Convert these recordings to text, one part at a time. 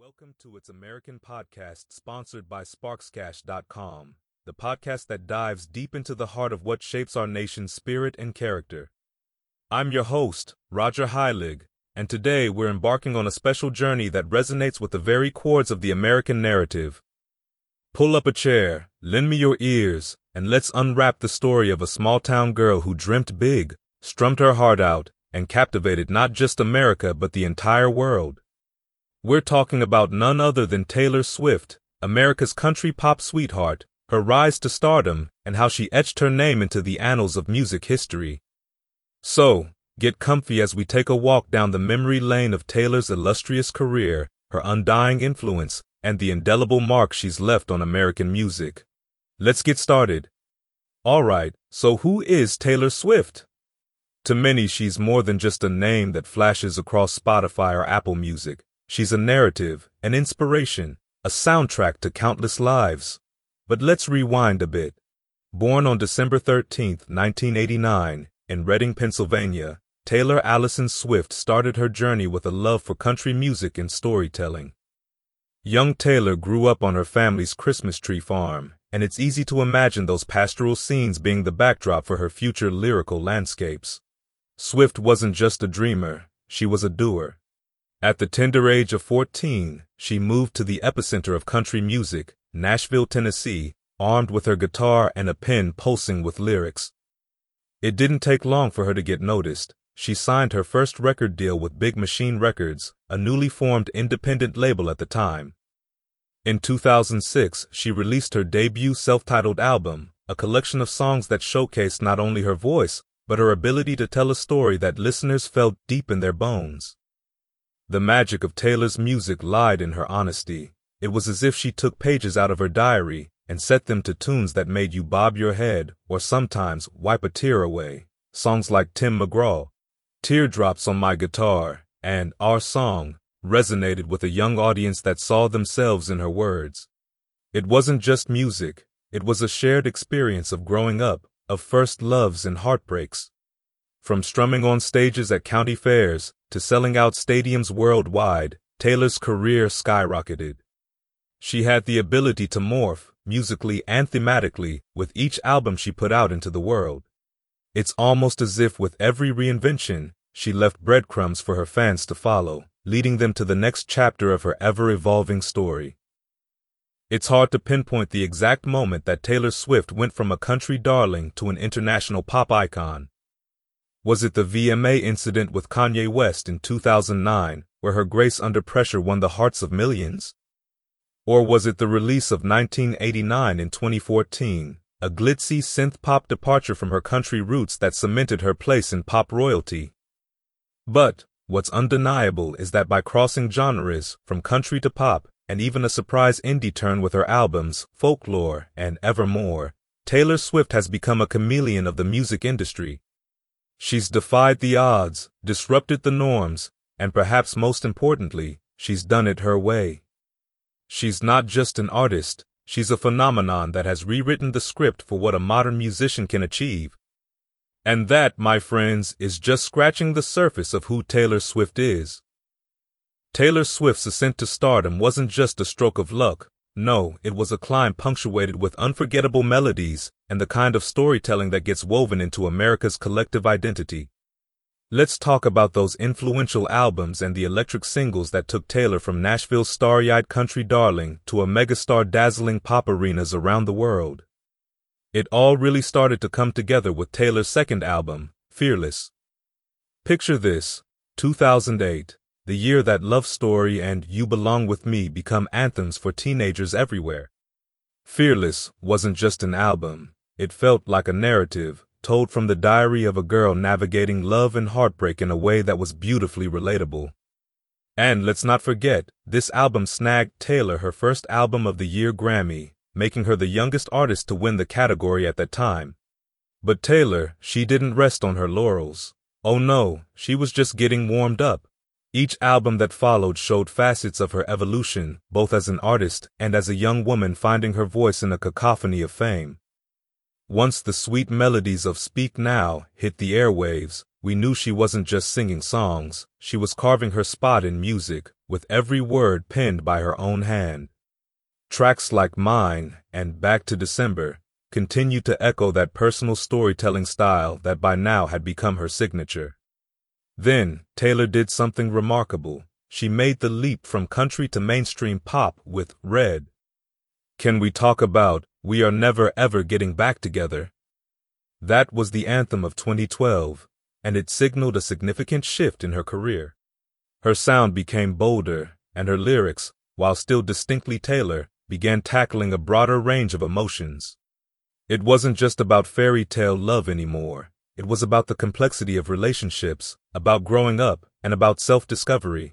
Welcome to It's American Podcast, sponsored by SparksCash.com, the podcast that dives deep into the heart of what shapes our nation's spirit and character. I'm your host, Roger Heilig, and today we're embarking on a special journey that resonates with the very chords of the American narrative. Pull up a chair, lend me your ears, and let's unwrap the story of a small-town girl who dreamt big, strummed her heart out, and captivated not just America but the entire world. We're talking about none other than Taylor Swift, America's country pop sweetheart, her rise to stardom, and how she etched her name into the annals of music history. So, get comfy as we take a walk down the memory lane of Taylor's illustrious career, her undying influence, and the indelible mark she's left on American music. Let's get started. Alright, so who is Taylor Swift? To many, she's more than just a name that flashes across Spotify or Apple Music. She's a narrative, an inspiration, a soundtrack to countless lives. But let's rewind a bit. Born on December 13, 1989, in Reading, Pennsylvania, Taylor Allison Swift started her journey with a love for country music and storytelling. Young Taylor grew up on her family's Christmas tree farm, and it's easy to imagine those pastoral scenes being the backdrop for her future lyrical landscapes. Swift wasn't just a dreamer, she was a doer. At the tender age of 14, she moved to the epicenter of country music, Nashville, Tennessee, armed with her guitar and a pen pulsing with lyrics. It didn't take long for her to get noticed. She signed her first record deal with Big Machine Records, a newly formed independent label at the time. In 2006, she released her debut self-titled album, a collection of songs that showcased not only her voice, but her ability to tell a story that listeners felt deep in their bones. The magic of Taylor's music lied in her honesty. It was as if she took pages out of her diary and set them to tunes that made you bob your head or sometimes wipe a tear away. Songs like Tim McGraw, Teardrops on My Guitar, and Our Song resonated with a young audience that saw themselves in her words. It wasn't just music, it was a shared experience of growing up, of first loves and heartbreaks. From strumming on stages at county fairs to selling out stadiums worldwide, Taylor's career skyrocketed. She had the ability to morph, musically and thematically, with each album she put out into the world. It's almost as if with every reinvention, she left breadcrumbs for her fans to follow, leading them to the next chapter of her ever-evolving story. It's hard to pinpoint the exact moment that Taylor Swift went from a country darling to an international pop icon. Was it the VMA incident with Kanye West in 2009, where her grace under pressure won the hearts of millions? Or was it the release of 1989 in 2014, a glitzy synth-pop departure from her country roots that cemented her place in pop royalty? But what's undeniable is that by crossing genres, from country to pop, and even a surprise indie turn with her albums, Folklore and Evermore, Taylor Swift has become a chameleon of the music industry. She's defied the odds, disrupted the norms, and perhaps most importantly, she's done it her way. She's not just an artist, she's a phenomenon that has rewritten the script for what a modern musician can achieve. And that, my friends, is just scratching the surface of who Taylor Swift is. Taylor Swift's ascent to stardom wasn't just a stroke of luck. No, it was a climb punctuated with unforgettable melodies and the kind of storytelling that gets woven into America's collective identity. Let's talk about those influential albums and the electric singles that took Taylor from Nashville's starry-eyed country darling to a megastar dazzling pop arenas around the world. It all really started to come together with Taylor's second album, Fearless. Picture this, 2008. The year that Love Story and You Belong With Me become anthems for teenagers everywhere. Fearless wasn't just an album, it felt like a narrative, told from the diary of a girl navigating love and heartbreak in a way that was beautifully relatable. And let's not forget, this album snagged Taylor her first Album of the Year Grammy, making her the youngest artist to win the category at that time. But Taylor, she didn't rest on her laurels. Oh no, she was just getting warmed up. Each album that followed showed facets of her evolution, both as an artist and as a young woman finding her voice in a cacophony of fame. Once the sweet melodies of Speak Now hit the airwaves, we knew she wasn't just singing songs, she was carving her spot in music, with every word penned by her own hand. Tracks like Mine and Back to December continued to echo that personal storytelling style that by now had become her signature. Then, Taylor did something remarkable. She made the leap from country to mainstream pop with Red. Can we talk about We Are Never Ever Getting Back Together? That was the anthem of 2012, and it signaled a significant shift in her career. Her sound became bolder, and her lyrics, while still distinctly Taylor, began tackling a broader range of emotions. It wasn't just about fairy tale love anymore. It was about the complexity of relationships, about growing up, and about self-discovery.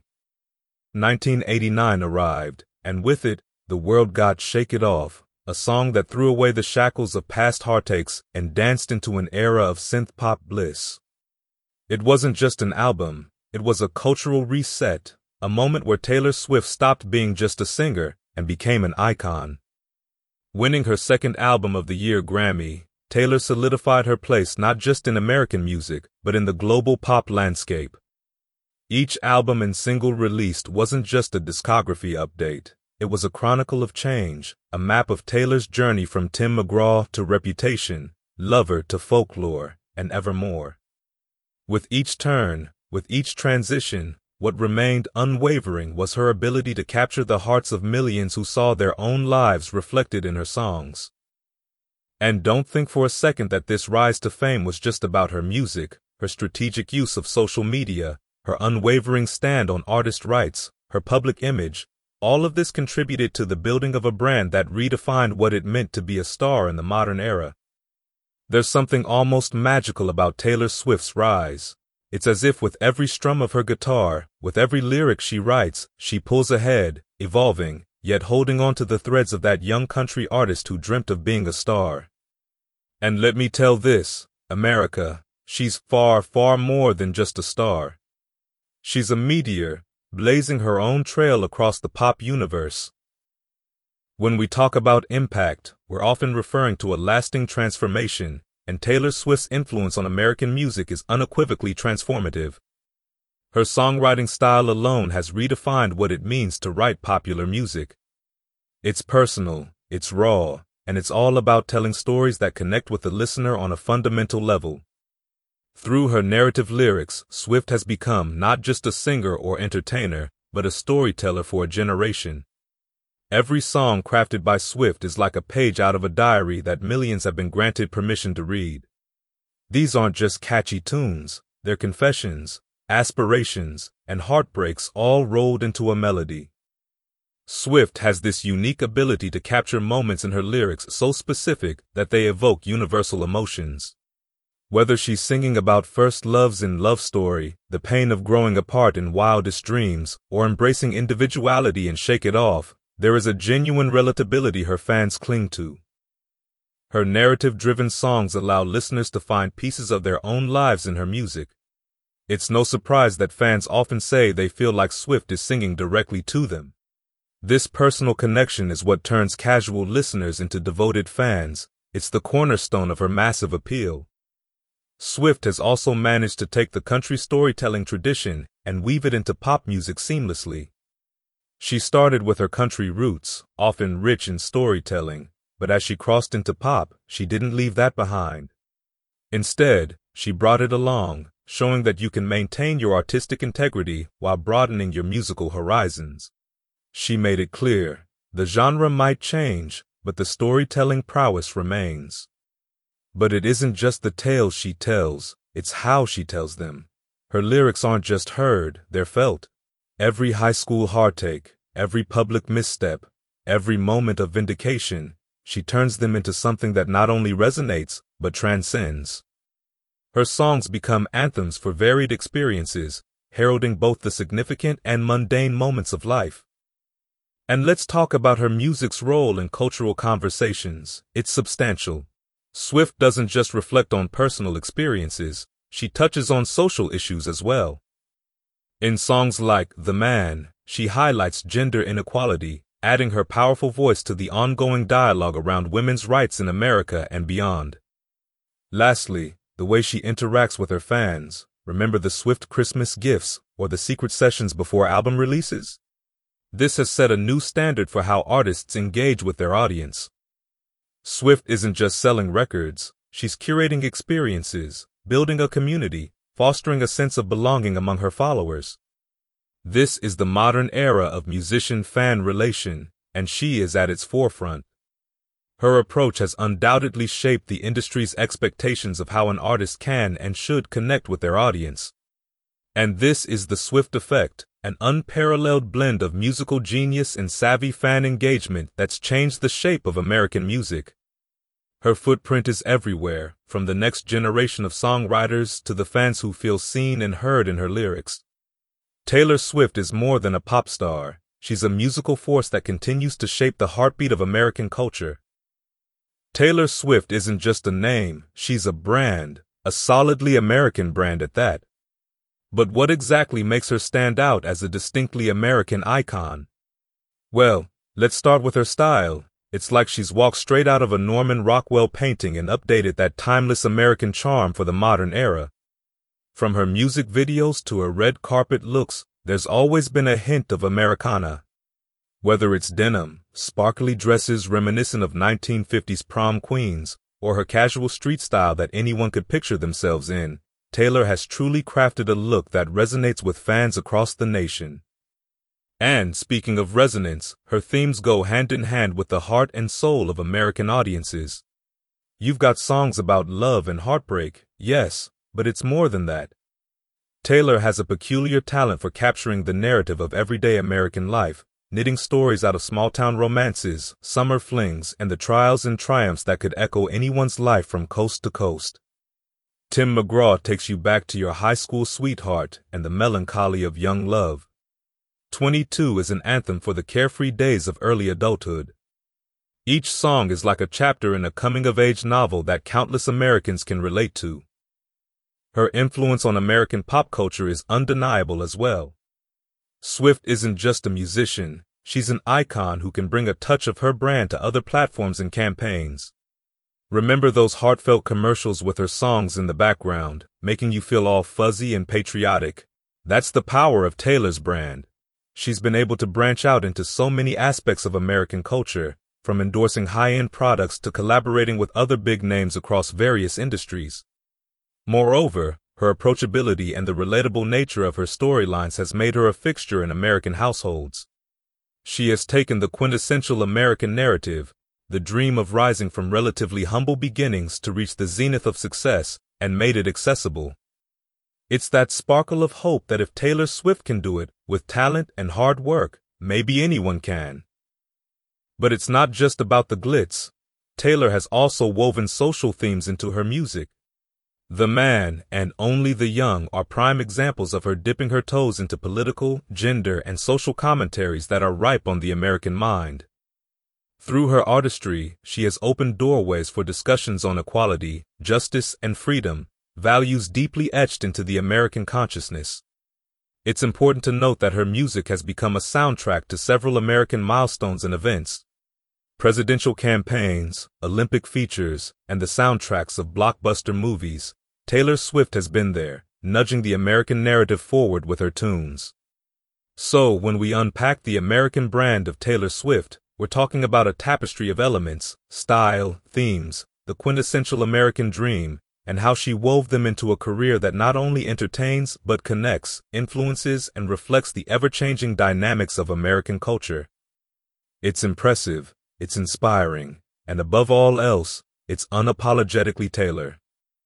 1989 arrived, and with it, The World Got Shake It Off, a song that threw away the shackles of past heartaches and danced into an era of synth-pop bliss. It wasn't just an album, it was a cultural reset, a moment where Taylor Swift stopped being just a singer and became an icon. Winning her second Album of the Year Grammy, Taylor solidified her place not just in American music, but in the global pop landscape. Each album and single released wasn't just a discography update. It was a chronicle of change, a map of Taylor's journey from Tim McGraw to Reputation, Lover to Folklore, and evermore. With each turn, with each transition, what remained unwavering was her ability to capture the hearts of millions who saw their own lives reflected in her songs. And don't think for a second that this rise to fame was just about her music, her strategic use of social media, her unwavering stand on artist rights, her public image. All of this contributed to the building of a brand that redefined what it meant to be a star in the modern era. There's something almost magical about Taylor Swift's rise. It's as if with every strum of her guitar, with every lyric she writes, she pulls ahead, evolving, yet holding on to the threads of that young country artist who dreamt of being a star. And let me tell this, America, she's far, far more than just a star. She's a meteor, blazing her own trail across the pop universe. When we talk about impact, we're often referring to a lasting transformation, and Taylor Swift's influence on American music is unequivocally transformative. Her songwriting style alone has redefined what it means to write popular music. It's personal, it's raw, and it's all about telling stories that connect with the listener on a fundamental level. Through her narrative lyrics, Swift has become not just a singer or entertainer, but a storyteller for a generation. Every song crafted by Swift is like a page out of a diary that millions have been granted permission to read. These aren't just catchy tunes, they're confessions, aspirations, and heartbreaks all rolled into a melody. Swift has this unique ability to capture moments in her lyrics so specific that they evoke universal emotions. Whether she's singing about first loves in Love Story, the pain of growing apart in Wildest Dreams, or embracing individuality in Shake It Off, there is a genuine relatability her fans cling to. Her narrative-driven songs allow listeners to find pieces of their own lives in her music. It's no surprise that fans often say they feel like Swift is singing directly to them. This personal connection is what turns casual listeners into devoted fans. It's the cornerstone of her massive appeal. Swift has also managed to take the country storytelling tradition and weave it into pop music seamlessly. She started with her country roots, often rich in storytelling, but as she crossed into pop, she didn't leave that behind. Instead, she brought it along, showing that you can maintain your artistic integrity while broadening your musical horizons. She made it clear, the genre might change, but the storytelling prowess remains. But it isn't just the tales she tells, it's how she tells them. Her lyrics aren't just heard, they're felt. Every high school heartache, every public misstep, every moment of vindication, she turns them into something that not only resonates, but transcends. Her songs become anthems for varied experiences, heralding both the significant and mundane moments of life. And let's talk about her music's role in cultural conversations. It's substantial. Swift doesn't just reflect on personal experiences, she touches on social issues as well. In songs like The Man, she highlights gender inequality, adding her powerful voice to the ongoing dialogue around women's rights in America and beyond. Lastly, the way she interacts with her fans. Remember the Swift Christmas gifts or the secret sessions before album releases? This has set a new standard for how artists engage with their audience. Swift isn't just selling records, she's curating experiences, building a community, fostering a sense of belonging among her followers. This is the modern era of musician-fan relation, and she is at its forefront. Her approach has undoubtedly shaped the industry's expectations of how an artist can and should connect with their audience. And this is the Swift Effect, an unparalleled blend of musical genius and savvy fan engagement that's changed the shape of American music. Her footprint is everywhere, from the next generation of songwriters to the fans who feel seen and heard in her lyrics. Taylor Swift is more than a pop star. She's a musical force that continues to shape the heartbeat of American culture. Taylor Swift isn't just a name, she's a brand, a solidly American brand at that. But what exactly makes her stand out as a distinctly American icon? Well, let's start with her style. It's like she's walked straight out of a Norman Rockwell painting and updated that timeless American charm for the modern era. From her music videos to her red carpet looks, there's always been a hint of Americana. Whether it's denim, sparkly dresses reminiscent of 1950s prom queens, or her casual street style that anyone could picture themselves in, Taylor has truly crafted a look that resonates with fans across the nation. And speaking of resonance, her themes go hand in hand with the heart and soul of American audiences. You've got songs about love and heartbreak, yes, but it's more than that. Taylor has a peculiar talent for capturing the narrative of everyday American life, knitting stories out of small-town romances, summer flings, and the trials and triumphs that could echo anyone's life from coast to coast. Tim McGraw takes you back to your high school sweetheart and the melancholy of young love. 22 is an anthem for the carefree days of early adulthood. Each song is like a chapter in a coming-of-age novel that countless Americans can relate to. Her influence on American pop culture is undeniable as well. Swift isn't just a musician, she's an icon who can bring a touch of her brand to other platforms and campaigns. Remember those heartfelt commercials with her songs in the background, making you feel all fuzzy and patriotic? That's the power of Taylor's brand. She's been able to branch out into so many aspects of American culture, from endorsing high-end products to collaborating with other big names across various industries. Moreover, her approachability and the relatable nature of her storylines has made her a fixture in American households. She has taken the quintessential American narrative, the dream of rising from relatively humble beginnings to reach the zenith of success, and made it accessible. It's that sparkle of hope that if Taylor Swift can do it, with talent and hard work, maybe anyone can. But it's not just about the glitz. Taylor has also woven social themes into her music. The Man and Only the Young are prime examples of her dipping her toes into political, gender, and social commentaries that are ripe on the American mind. Through her artistry, she has opened doorways for discussions on equality, justice, and freedom, values deeply etched into the American consciousness. It's important to note that her music has become a soundtrack to several American milestones and events. Presidential campaigns, Olympic features, and the soundtracks of blockbuster movies, Taylor Swift has been there, nudging the American narrative forward with her tunes. So, when we unpack the American brand of Taylor Swift, we're talking about a tapestry of elements, style, themes, the quintessential American dream, and how she wove them into a career that not only entertains but connects, influences, and reflects the ever-changing dynamics of American culture. It's impressive, it's inspiring, and above all else, it's unapologetically Taylor.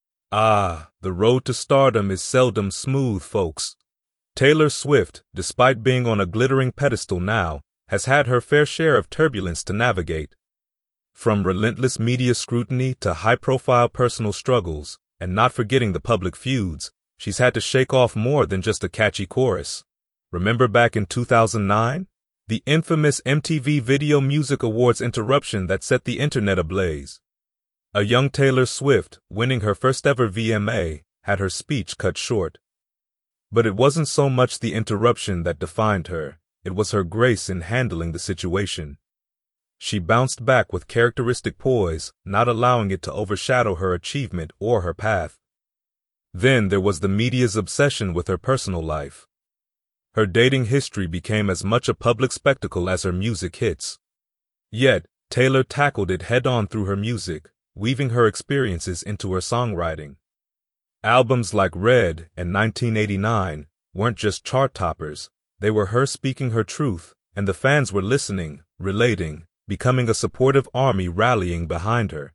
The road to stardom is seldom smooth, folks. Taylor Swift, despite being on a glittering pedestal now, has had her fair share of turbulence to navigate. From relentless media scrutiny to high-profile personal struggles, and not forgetting the public feuds, she's had to shake off more than just a catchy chorus. Remember back in 2009? The infamous MTV Video Music Awards interruption that set the internet ablaze. A young Taylor Swift, winning her first-ever VMA, had her speech cut short. But it wasn't so much the interruption that defined her, it was her grace in handling the situation. She bounced back with characteristic poise, not allowing it to overshadow her achievement or her path. Then there was the media's obsession with her personal life. Her dating history became as much a public spectacle as her music hits. Yet, Taylor tackled it head-on through her music, weaving her experiences into her songwriting. Albums like Red and 1989 weren't just chart toppers, they were her speaking her truth, and the fans were listening, relating, becoming a supportive army rallying behind her.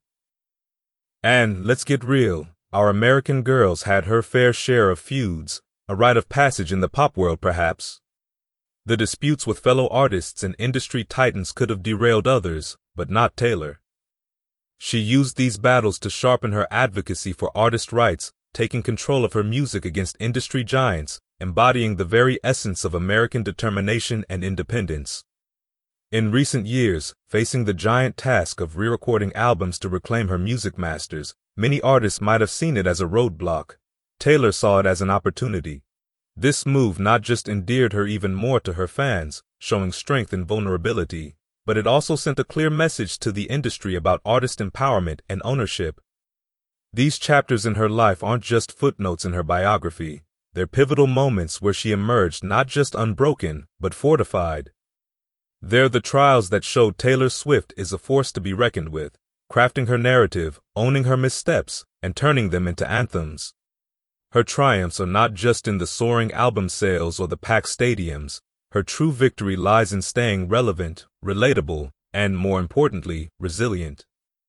And, let's get real, our American Girls had her fair share of feuds, a rite of passage in the pop world perhaps. The disputes with fellow artists and industry titans could have derailed others, but not Taylor. She used these battles to sharpen her advocacy for artist rights, taking control of her music against industry giants, embodying the very essence of American determination and independence. In recent years, facing the giant task of re-recording albums to reclaim her music masters, many artists might have seen it as a roadblock. Taylor saw it as an opportunity. This move not just endeared her even more to her fans, showing strength and vulnerability, but it also sent a clear message to the industry about artist empowerment and ownership. These chapters in her life aren't just footnotes in her biography, they're pivotal moments where she emerged not just unbroken, but fortified. They're the trials that showed Taylor Swift is a force to be reckoned with, crafting her narrative, owning her missteps, and turning them into anthems. Her triumphs are not just in the soaring album sales or the packed stadiums. Her true victory lies in staying relevant, relatable, and, more importantly, resilient.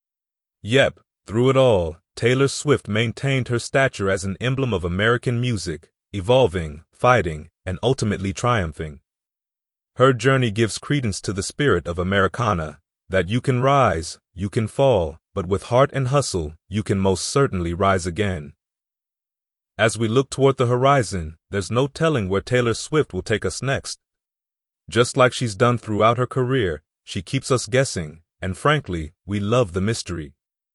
Yep, through it all, Taylor Swift maintained her stature as an emblem of American music, evolving, fighting, and ultimately triumphing. Her journey gives credence to the spirit of Americana, that you can rise, you can fall, but with heart and hustle, you can most certainly rise again. As we look toward the horizon, there's no telling where Taylor Swift will take us next. Just like she's done throughout her career, she keeps us guessing, and frankly, we love the mystery.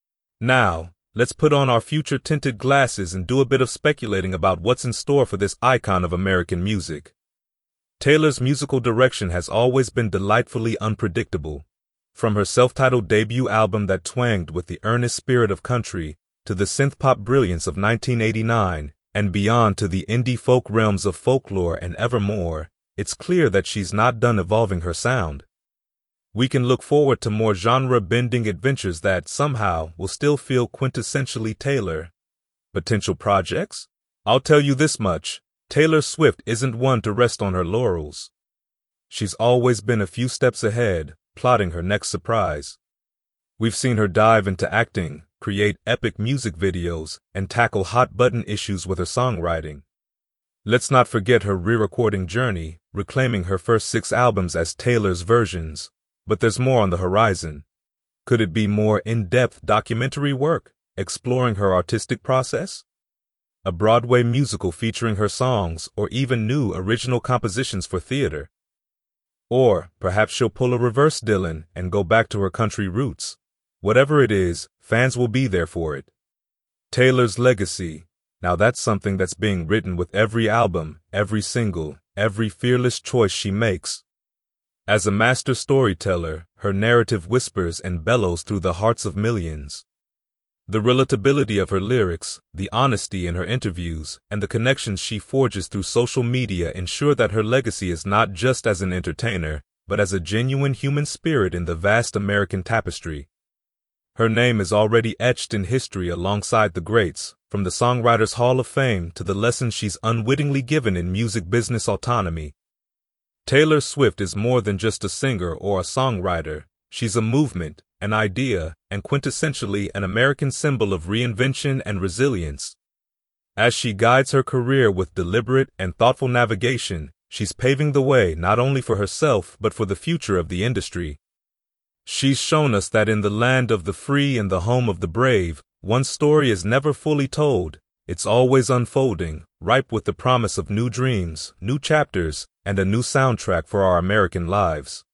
Now, let's put on our future-tinted glasses and do a bit of speculating about what's in store for this icon of American music. Taylor's musical direction has always been delightfully unpredictable. From her self-titled debut album that twanged with the earnest spirit of country, to the synth-pop brilliance of 1989, and beyond to the indie folk realms of folklore and evermore, it's clear that she's not done evolving her sound. We can look forward to more genre-bending adventures that, somehow, will still feel quintessentially Taylor. Potential projects? I'll tell you this much, Taylor Swift isn't one to rest on her laurels. She's always been a few steps ahead, plotting her next surprise. We've seen her dive into acting, create epic music videos, and tackle hot-button issues with her songwriting. Let's not forget her re-recording journey, reclaiming her first 6 albums as Taylor's versions. But there's more on the horizon. Could it be more in-depth documentary work, exploring her artistic process? A Broadway musical featuring her songs, or even new original compositions for theater? Or perhaps she'll pull a reverse Dylan and go back to her country roots. Whatever it is, fans will be there for it. Taylor's legacy. Now that's something that's being written with every album, every single, every fearless choice she makes. As a master storyteller, her narrative whispers and bellows through the hearts of millions. The relatability of her lyrics, the honesty in her interviews, and the connections she forges through social media ensure that her legacy is not just as an entertainer, but as a genuine human spirit in the vast American tapestry. Her name is already etched in history alongside the greats, from the Songwriters Hall of Fame to the lessons she's unwittingly given in music business autonomy. Taylor Swift is more than just a singer or a songwriter. She's a movement, an idea, and quintessentially an American symbol of reinvention and resilience. As she guides her career with deliberate and thoughtful navigation, she's paving the way not only for herself but for the future of the industry. She's shown us that in the land of the free and the home of the brave, one story is never fully told. It's always unfolding, ripe with the promise of new dreams, new chapters, and a new soundtrack for our American lives.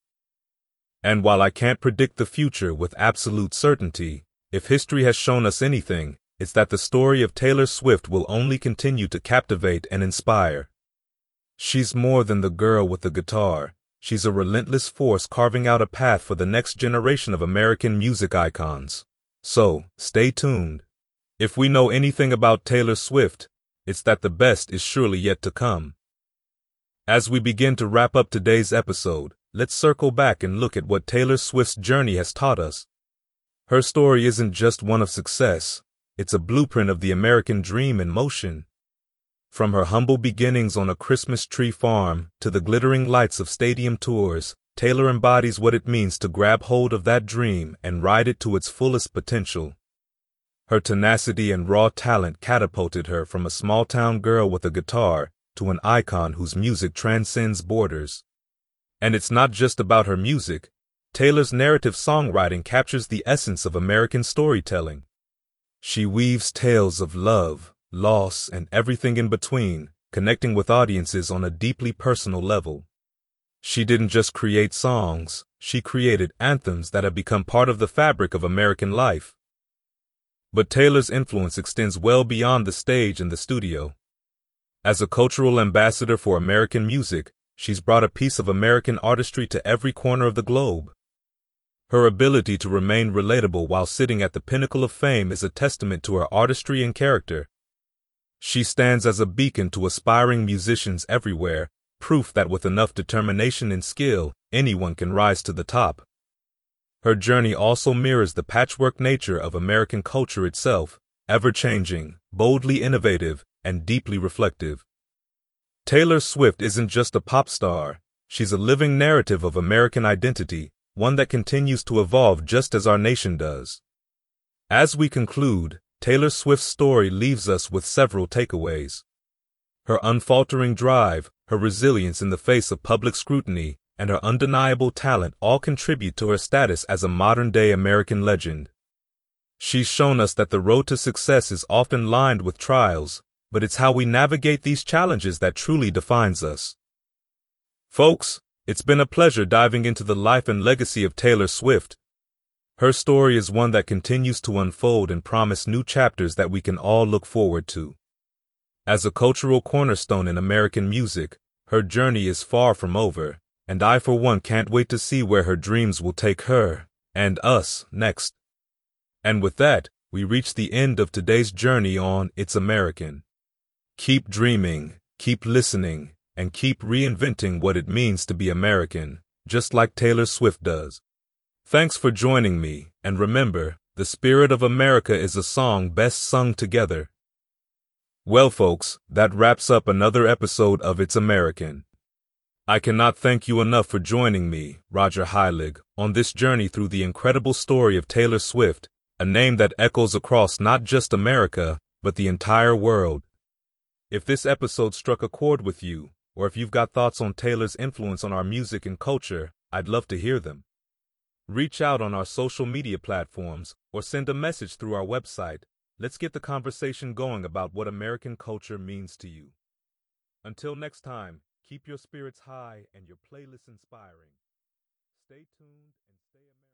And while I can't predict the future with absolute certainty, if history has shown us anything, it's that the story of Taylor Swift will only continue to captivate and inspire. She's more than the girl with the guitar. She's a relentless force carving out a path for the next generation of American music icons. So, stay tuned. If we know anything about Taylor Swift, it's that the best is surely yet to come. As we begin to wrap up today's episode, let's circle back and look at what Taylor Swift's journey has taught us. Her story isn't just one of success, it's a blueprint of the American dream in motion. From her humble beginnings on a Christmas tree farm to the glittering lights of stadium tours, Taylor embodies what it means to grab hold of that dream and ride it to its fullest potential. Her tenacity and raw talent catapulted her from a small-town girl with a guitar to an icon whose music transcends borders. And it's not just about her music. Taylor's narrative songwriting captures the essence of American storytelling. She weaves tales of love, loss, and everything in between, connecting with audiences on a deeply personal level. She didn't just create songs, she created anthems that have become part of the fabric of American life. But Taylor's influence extends well beyond the stage and the studio. As a cultural ambassador for American music, she's brought a piece of American artistry to every corner of the globe. Her ability to remain relatable while sitting at the pinnacle of fame is a testament to her artistry and character. She stands as a beacon to aspiring musicians everywhere, proof that with enough determination and skill, anyone can rise to the top. Her journey also mirrors the patchwork nature of American culture itself, ever-changing, boldly innovative, and deeply reflective. Taylor Swift isn't just a pop star, she's a living narrative of American identity, one that continues to evolve just as our nation does. As we conclude, Taylor Swift's story leaves us with several takeaways. Her unfaltering drive, her resilience in the face of public scrutiny, and her undeniable talent all contribute to her status as a modern-day American legend. She's shown us that the road to success is often lined with trials, but it's how we navigate these challenges that truly defines us. Folks, it's been a pleasure diving into the life and legacy of Taylor Swift. Her story is one that continues to unfold and promise new chapters that we can all look forward to. As a cultural cornerstone in American music, her journey is far from over, and I for one can't wait to see where her dreams will take her, and us, next. And with that, we reach the end of today's journey on It's American. Keep dreaming, keep listening, and keep reinventing what it means to be American, just like Taylor Swift does. Thanks for joining me, and remember, the spirit of America is a song best sung together. Well, folks, that wraps up another episode of It's American. I cannot thank you enough for joining me, Roger Heilig, on this journey through the incredible story of Taylor Swift, a name that echoes across not just America, but the entire world. If this episode struck a chord with you, or if you've got thoughts on Taylor's influence on our music and culture, I'd love to hear them. Reach out on our social media platforms, or send a message through our website. Let's get the conversation going about what American culture means to you. Until next time, keep your spirits high and your playlist inspiring. Stay tuned and stay American.